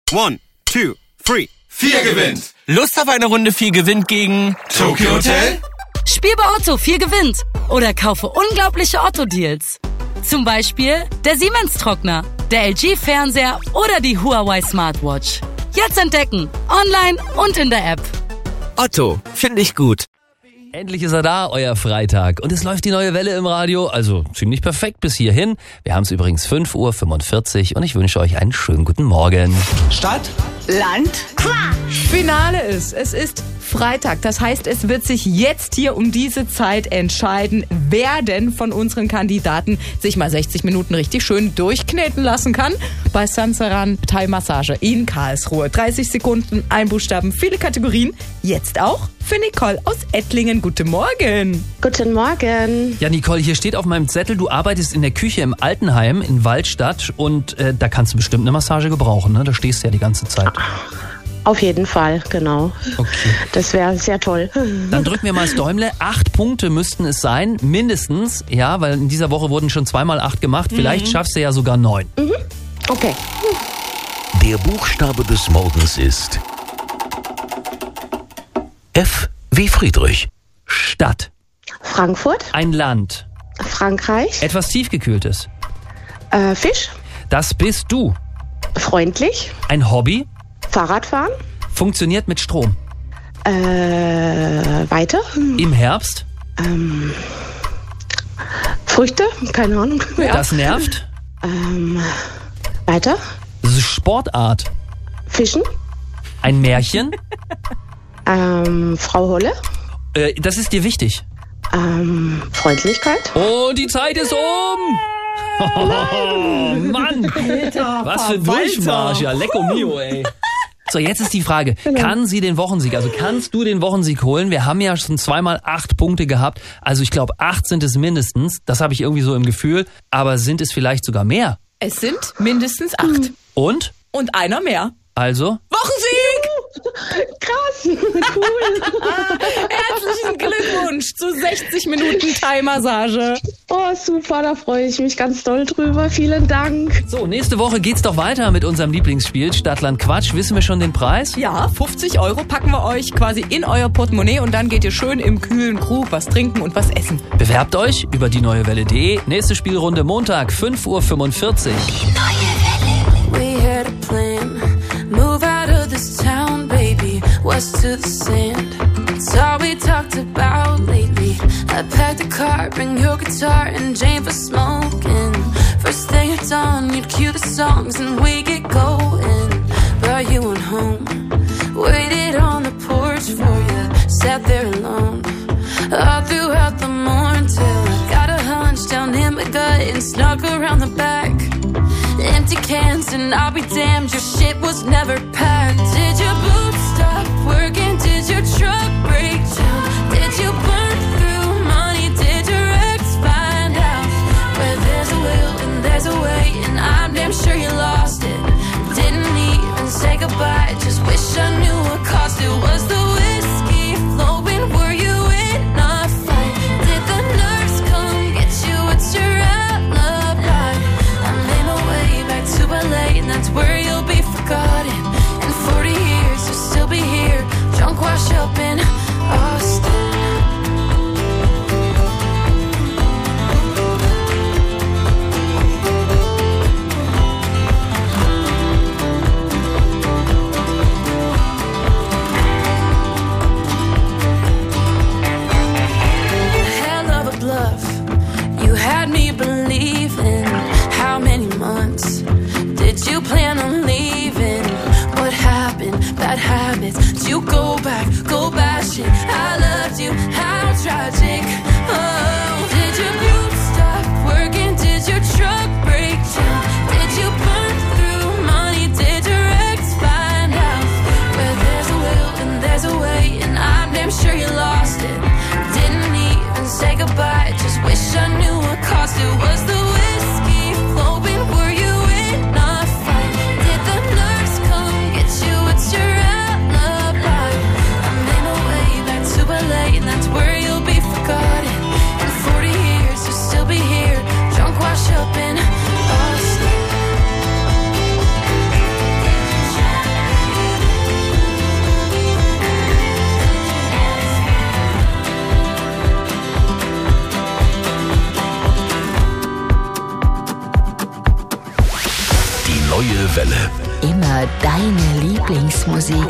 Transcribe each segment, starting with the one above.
1, 2, 3. 4 gewinnt. Lust auf eine Runde 4 gewinnt gegen Tokyo Hotel? Spiel bei Otto 4 gewinnt oder kaufe unglaubliche Otto-Deals. Zum Beispiel der Siemens-Trockner, der LG-Fernseher oder die Huawei Smartwatch. Jetzt entdecken, online und in der App. Otto, finde ich gut. Endlich ist er da, euer Freitag. Und es läuft die neue Welle im Radio, also ziemlich perfekt bis hierhin. Wir haben es übrigens 5:45 Uhr und ich wünsche euch einen schönen guten Morgen. Stadt? Land? Finale ist. Es ist Freitag. Das heißt, es wird sich jetzt hier um diese Zeit entscheiden, wer denn von unseren Kandidaten sich mal 60 Minuten richtig schön durchkneten lassen kann. Bei Sansaran Thai Massage in Karlsruhe. 30 Sekunden, ein Buchstaben, viele Kategorien. Jetzt auch für Nicole aus Ettlingen. Guten Morgen. Guten Morgen. Ja, Nicole, hier steht auf meinem Zettel, du arbeitest in der Küche im Altenheim in Waldstadt und da kannst du bestimmt eine Massage gebrauchen, ne? Da stehst du ja die ganze Zeit. Auf jeden Fall, genau. Okay. Das wäre sehr toll. Dann drücken wir mal das Däumle. 8 Punkte müssten es sein, mindestens. Ja, weil in dieser Woche wurden schon 2x8 gemacht. Vielleicht schaffst du ja sogar 9. Okay. Der Buchstabe des Morgens ist F wie Friedrich. Stadt. Frankfurt, Ein Land. Frankreich, Etwas Tiefgekühltes. Fisch, Das bist du. freundlich, Ein Hobby. Fahrradfahren, Funktioniert mit Strom. weiter, Im Herbst. Früchte, keine Ahnung. Ja. Das nervt. Weiter, Das ist Sportart. Fischen, Ein Märchen. Frau Holle, Das ist dir wichtig. Freundlichkeit, Und die Zeit ist um. Oh, Mann. Was für ein Durchmarsch. Ja, lecco mio, ey. So, jetzt ist die Frage, kann sie den Wochensieg, also kannst du den Wochensieg holen? Wir haben ja schon 2x8 Punkte gehabt, also ich glaube 8 sind es mindestens, das habe ich irgendwie so im Gefühl, aber sind es vielleicht sogar mehr? Es sind mindestens 8. Und? Und einer mehr. Also? Wochensieg! krass, cool. Herzlichen Glückwunsch zu 60 Minuten Thai-Massage. Oh, super, da freue ich mich ganz doll drüber. Vielen Dank. So, nächste Woche geht's doch weiter mit unserem Lieblingsspiel Stadtland Quatsch. Wissen wir schon den Preis? Ja, 50 € packen wir euch quasi in euer Portemonnaie und dann geht ihr schön im kühlen Krug was trinken und was essen. Bewerbt euch über die neuewelle.de. Nächste Spielrunde Montag, 5:45 Uhr. We had a plan, move out of this town, baby, west to the sand. It's all we talked about lately. I packed the car, bring your guitar and Jane for smoking. First thing at dawn, you'd cue the songs and we get going. Brought you on home, waited on the porch for you, sat there alone. All throughout the morning till I got a hunch down in my gut and snuck around the back. Empty cans and I'll be damned, your shit was never packed. Did your boots stop working? Did your truck break down? Did you burn through money? Did your ex find out? Where there's a will and there's a way, and I'm damn sure you lost it. Didn't even say goodbye, just wish I knew what cost it. Was the whiskey flowing? Were you in a fight? Did the nurse come get you? What's your alibi? I made my way back to LA, and that's where you'll be forgotten. In 40 years, you'll still be here, drunk, wash up in Austin. Hell of a bluff, you had me believing. How many months did you plan on leaving? What happened? Bad habits. Did you go back, go bashing? I loved you, how tragic. Oh, did your boots stop working? Did your truck break down? Did you burn through money? Did your ex find out? Where there's a will and there's a way, and I'm damn sure you lost it. Didn't even say goodbye, just wish I knew what cost it. Was the whiskey flowing? Were you in a fight? Did the nurse come get you? What's your alibi? oder deine Lieblingsmusik?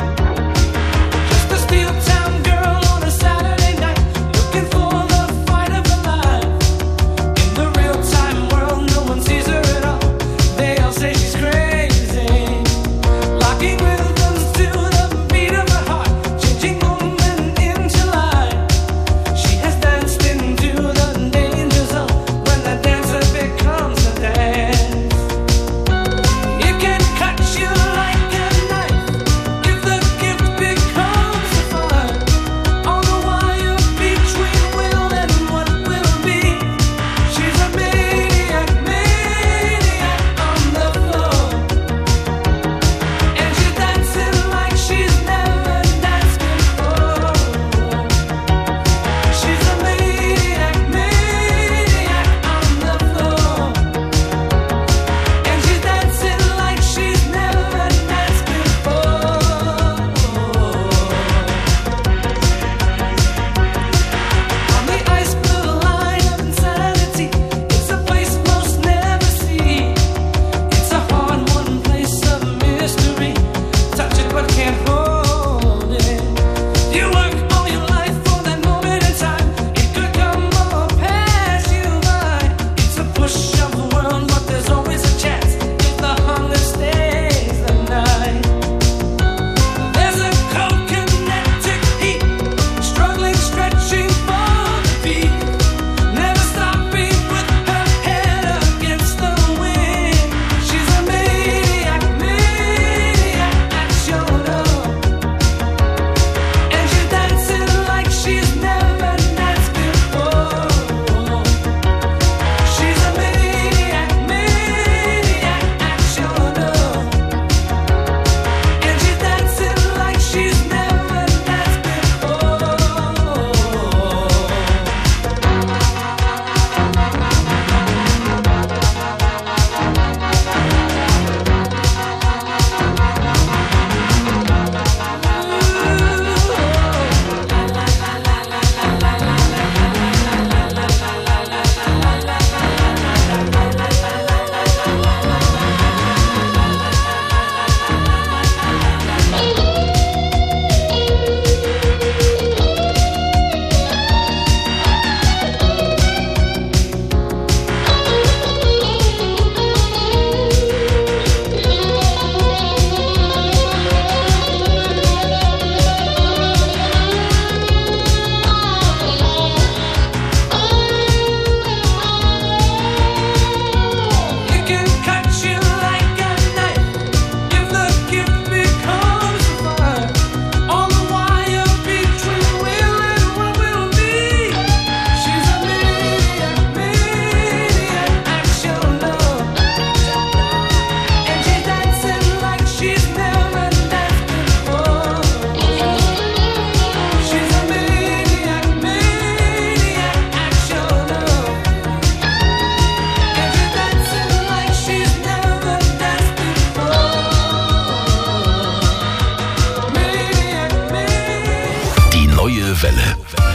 Welle.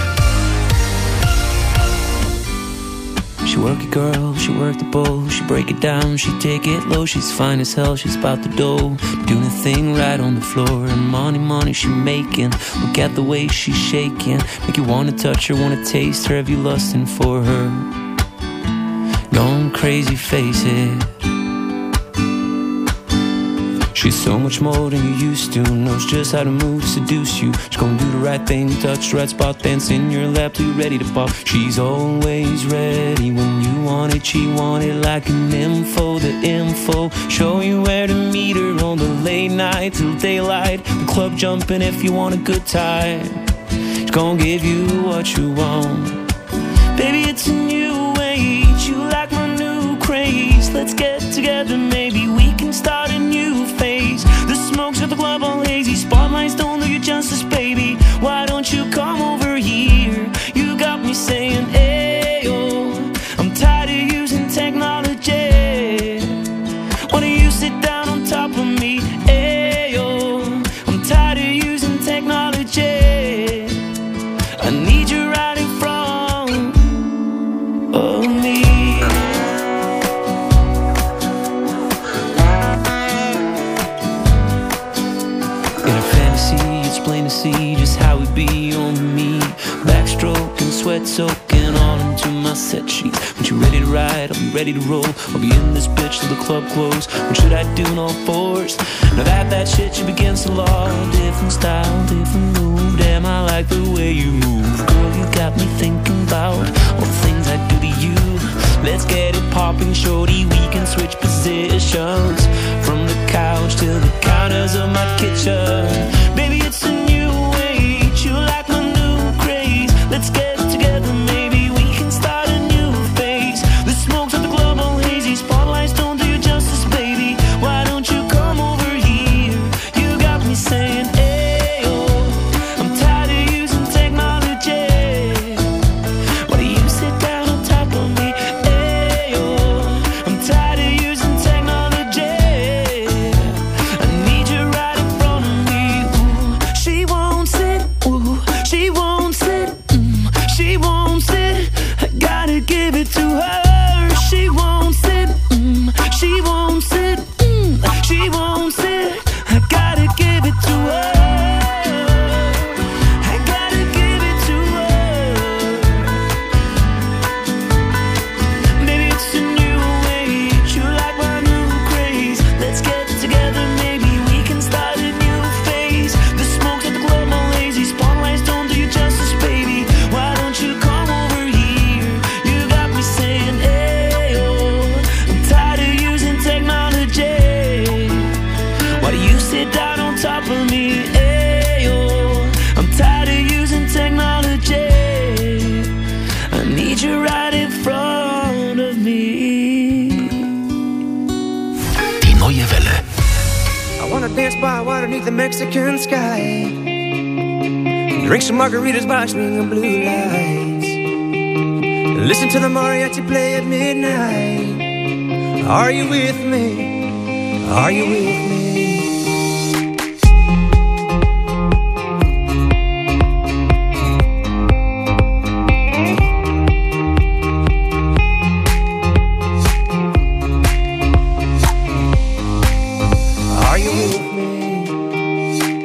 She work it, girl, she work the bowl. She break it down, she take it low. She's fine as hell, she's about the dough. Doing a thing right on the floor. And money she making. Look at the way she's shaking. Make you wanna touch her, wanna taste her. Have you lusting for her? Gone crazy, face it. She's so much more than you used to. Knows just how to move to seduce you. She's gonna do the right thing, touch the right spot, dance in your lap till you're ready to pop. She's always ready when you want it. She want it like an info, the info. Show you where to meet her on the late night till daylight. The club jumping if you want a good time. She's gonna give you what you want. Baby, it's a new age. You like my new craze. Let's get together, maybe we can start a new phase. The smoke's at the club all hazy. Spotlights don't do you justice, baby. Why don't you come over here? You got me saying, ayo. I'm tired of using technology. Why don't you sit down on top of me? Ayo. I'm tired of using technology. I need you right in front of me. plain to see just how we be on me. Backstroke and sweat soaking all into my set sheets. When you're ready to ride, I'll be ready to roll. I'll be in this bitch till the club close. What should I do in all fours? Now that shit you begins to law. Different style, different move. Damn, I like the way you move. Girl, you got me thinking about all the things I do to you. Let's get it popping, shorty. We can switch positions from the couch to the counters of my kitchen. Baby, it's a new age. You like my new craze. Let's get together, maybe we can start a new phase. The smoke's at the club all hazy. Spotlights don't do you justice, baby. Why don't you come over here? You got me saying, hey, oh, I'm tired of using technology. Why do you sit down on top of me? Hey, oh, I'm tired of using technology. I need you right in front of me. Ooh, she won't sit. Ooh, she won't sit. She won't sit. I gotta give it to her. She won't sit. She won't sit. She won't sit. I gotta give it to her. I gotta give it to her. Maybe it's a new age. You like my new craze. Let's get together, maybe we can start a new phase. The smoke's at the club all lazy. Spotlights don't do you justice, baby. Why don't you come over here? You got me saying, hey, oh, I'm tired of using technology. Why do you sit down on top of me? Hey, oh, I'm tired of using technology. I need you right in front of me. Die neue Welle. I wanna dance by water beneath the Mexican sky. Drink some margaritas by swinging blue lights. Listen to the mariachi play at midnight. Are you with me? Are you with me? Are you with me?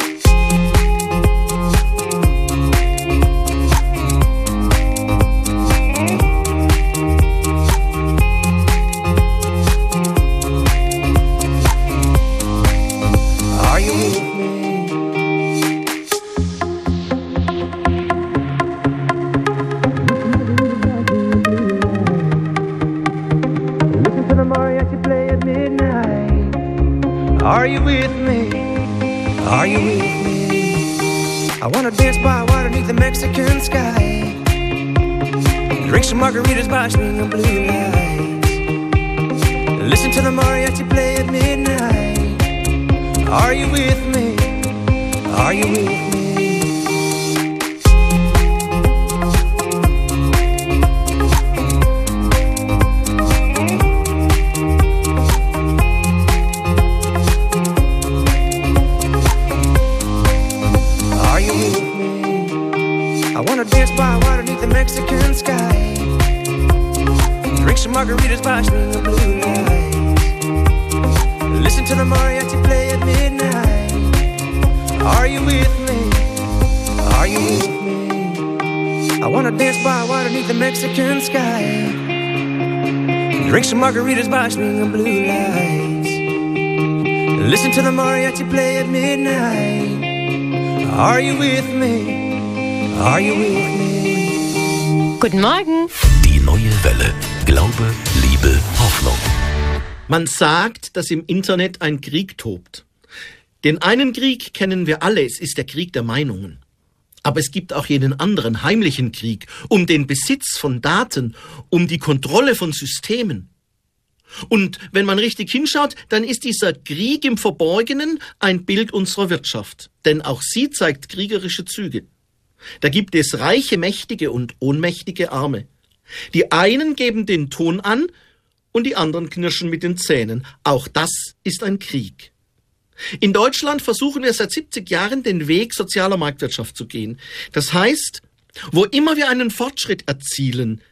Are you with me? Listen to the mariachi play at midnight. Are you with me? Are you with me? I wanna dance by water beneath the Mexican sky. Drink some margaritas by swinging blue lights. Listen to the mariachi play at midnight. Are you with me? Are you with me? Are you with me? I wanna dance by water beneath the Mexican sky. Drink some margaritas by swinging blue lights. Listen to the mariachi play at midnight. Are you with me? Are you with me? I wanna dance by water beneath the Mexican sky. Drink some margaritas by swinging blue lights. Listen to the mariachi play at midnight. Are you with me? Are you with me? Guten Morgen. Die neue Welle. Glaube, Liebe, Hoffnung. Man sagt, dass im Internet ein Krieg tobt. Den einen Krieg kennen wir alle, es ist der Krieg der Meinungen. Aber es gibt auch jenen anderen heimlichen Krieg um den Besitz von Daten, um die Kontrolle von Systemen. Und wenn man richtig hinschaut, dann ist dieser Krieg im Verborgenen ein Bild unserer Wirtschaft. Denn auch sie zeigt kriegerische Züge. Da gibt es reiche, mächtige und ohnmächtige Arme. Die einen geben den Ton an und die anderen knirschen mit den Zähnen. Auch das ist ein Krieg. In Deutschland versuchen wir seit 70 Jahren den Weg sozialer Marktwirtschaft zu gehen. Das heißt, wo immer wir einen Fortschritt erzielen,